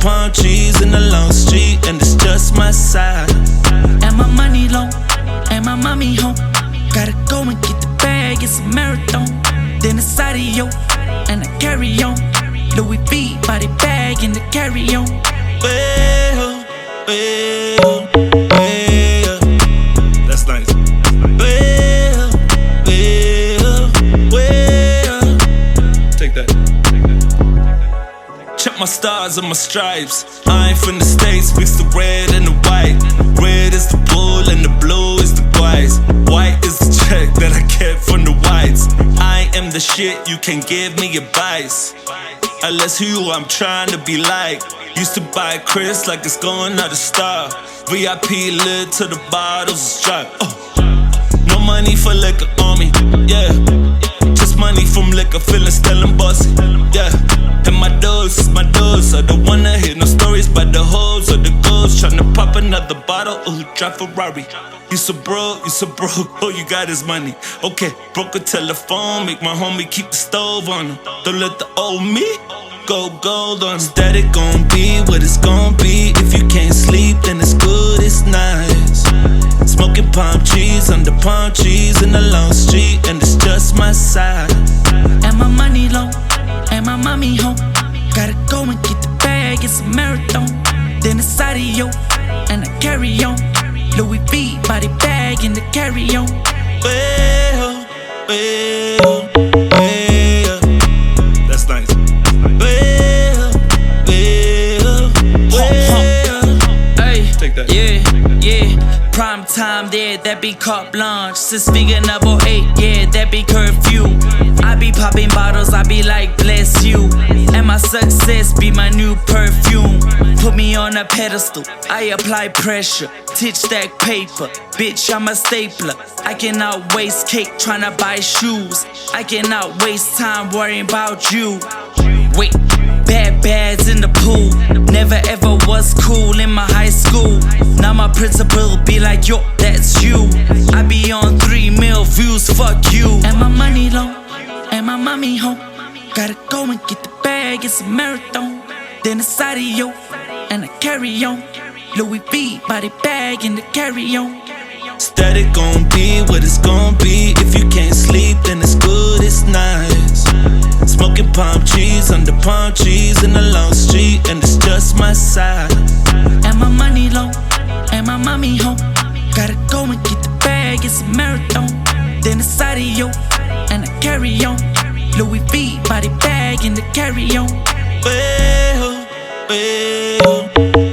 palm trees in the long street, and it's just my side. And my money low, and my mommy home. Gotta go and get the bag, it's a marathon. Then it's Sadio, and I carry on. Louis V, body bag, and the carry-on. Well, well, well. That's nice. Well, well, well. Take that. Check my stars and my stripes. I ain't from the States, mix the red and the white. Red is the bull and the blue is the whites. White is the check that I get from the whites. I am the shit, you can't give me advice. Unless who I'm trying to be like. Used to buy Chris like it's going out of style. VIP lit to the bottles is dry. No money for liquor on me, yeah. Just money from liquor, feeling still and bossy, yeah. And my doors are the one that hit no stories by the hoes or the ghosts. Tryna pop another bottle, oh, drive Ferrari. You so broke, all you got is money. Okay, broke a telephone, make my homie keep the stove on him. Don't let the old me go gold on him. Static gon' be what it's gon' be. If you can't sleep, then it's good, it's nice. Smoking palm trees under palm trees in the long street, and it's just my side. And my money low, and my mommy home. Gotta go and get the bag, it's a marathon. Then it's Sadio, and I carry on. Louis V, body bag, and the carry-on. Well, well, well. That's nice. Well, well, well. Hey, take that. Yeah. Prime time, yeah, that be carte blanche. Since figure number 8, yeah, that be curfew. I be popping bottles, I be like, bless you. And my success be my new perfume. Put me on a pedestal, I apply pressure. Titch stack paper, bitch, I'm a stapler. I cannot waste cake tryna buy shoes. I cannot waste time worrying about you. Wait, bad bads in the pool. Never ever was cool in my high school. Now my principal be like, yo, that's you. I be on 3 mil views, fuck you. And my money low, and my mommy home. Gotta go and get the bag, it's a marathon. Then it's Sadio, and I carry on. Louis V, body bag, and the carry-on. Static gon' be what it's gon' be. If you can't sleep, then it's good, it's nice. Smoking palm trees under palm trees in the long street, and it's just my side. And my money low, and my mommy home. Gotta go and get the bag, it's a marathon. Then it's Sadio, and I carry on. Louis V, body bag, and the carry-on. Well, well.